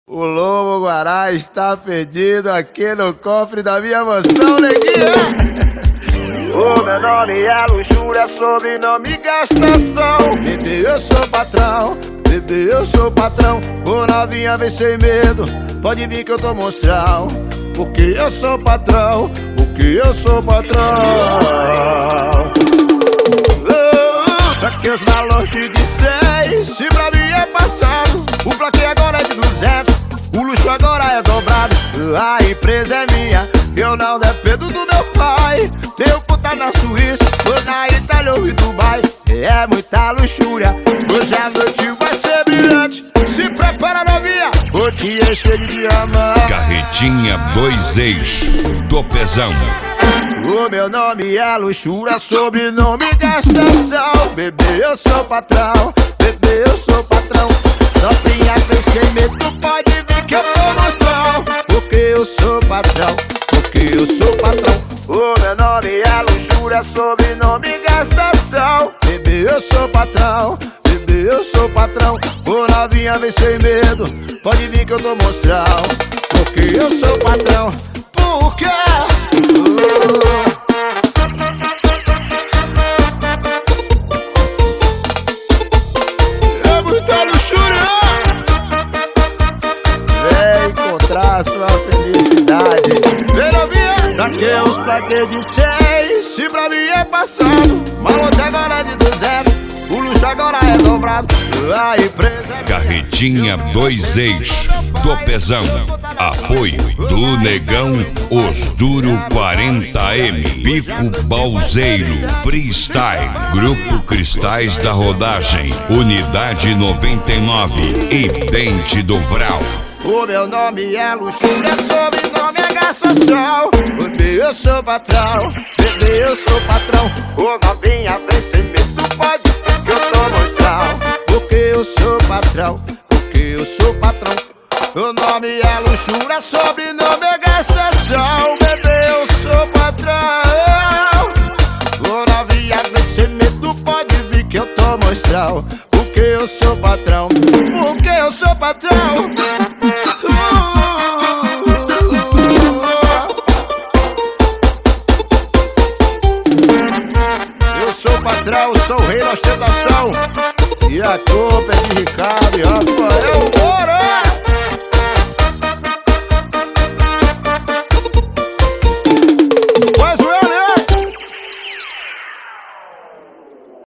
O lobo guará está perdido aqui no cofre da minha mansão, neguinha. O meu nome é luxúria, sobrenome gastação. Bebê, eu sou patrão, bebê, eu sou patrão. Ô novinha, vem sem medo, pode vir que eu tô mostrando. Porque eu sou patrão, porque eu sou patrão. Aqui os valores que disseis, se pra mim é passado. O plaquê agora é de 200, o luxo agora é dobrado. A empresa é minha, eu não dependo do meu pai. Tenho conta na Suíça, tô na Itália ou em Dubai. É muita luxúria, hoje a noite vai ser brilhante. Se prepara, novinha, vou te encher de diamante. Carretinha 2 eixos do Pezão. O meu nome é luxúria, sobrenome gastação. Bebê, eu sou patrão, bebê, eu sou patrão. Novinha, vem sem medo, pode vir que eu tô mostrão. Porque eu sou patrão, porque eu sou patrão. O meu nome é luxúria, sobrenome gastação. Bebê, eu sou patrão, bebê, eu sou patrão. Ô novinha, vem sem medo, pode vir que eu tô mostrando. Porque eu sou patrão, porque é muita luxúria. Vem encontrar sua felicidade. Vem novinha, daqui uns plaquês de 6, se pra mim é passado. Malote agora é de 200, o luxo agora é dobrado. A empresa é Carretinha 2 eixos do Pezão. Apoio do Negão, Os Duro 40M, Pico Balzeiro, Freestyle, Grupo Cristais da Rodagem, Unidade 99 e Dente do Vral. O meu nome é luxúria, sobrenome é gastação. Bebê, eu sou patrão, bebê, eu sou patrão. Ô novinha, vem sem medo, pode vir que eu tô mostrando. Porque eu sou patrão, porque eu sou patrão. O nome é luxúria, sobrenome é gastação. Bebê, eu sou patrão. Ô novinha, vem sem medo, pode vir que eu tô mostrando. Porque eu sou patrão, porque eu sou patrão. Eu sou patrão, sou o rei da ostentação. E a culpa é de Ricardo e